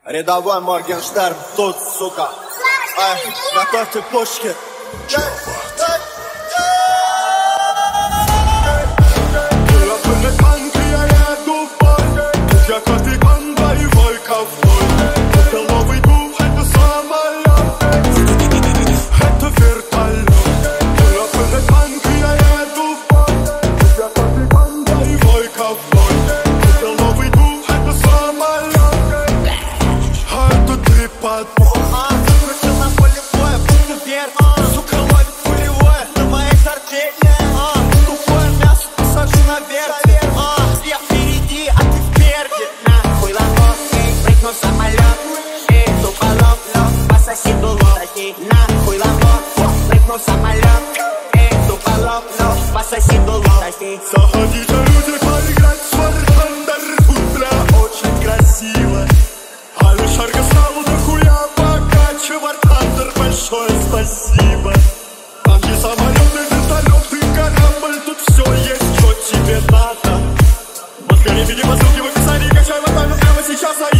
Рядовой Моргенштерн тут, сука. Готовьте пушки. Я каждый ган боевой ковбой. Это новый дух, это самолет, это вертолет. Я пыльный танк, и я еду в бой. Я каждый ган боевой ковбой. Это новый дух, это самолет, а это трипод. Закрутил на поле боя, пусть вверх. Сука ловит пулевое на моей сардине. Тупое мясо посажу наверх. Я впереди, а ты впереди. Нахуй ломок, прыгну в самолет. Тупо лоб, пососи дуло. Нахуй ломок, прыгну в самолет. Тупо лоб, пососи дуло. Заходите, люди, поиграть в War Thunder. Тут, бля, очень красиво. Алишерка стала нахуя богаче. War Thunder, большое спасибо. Танки, самолеты, вертолеты, корабль. Тут все есть, что тебе надо. Мозгами, видимо, ссылки в описании. Качай вот прямо сейчас.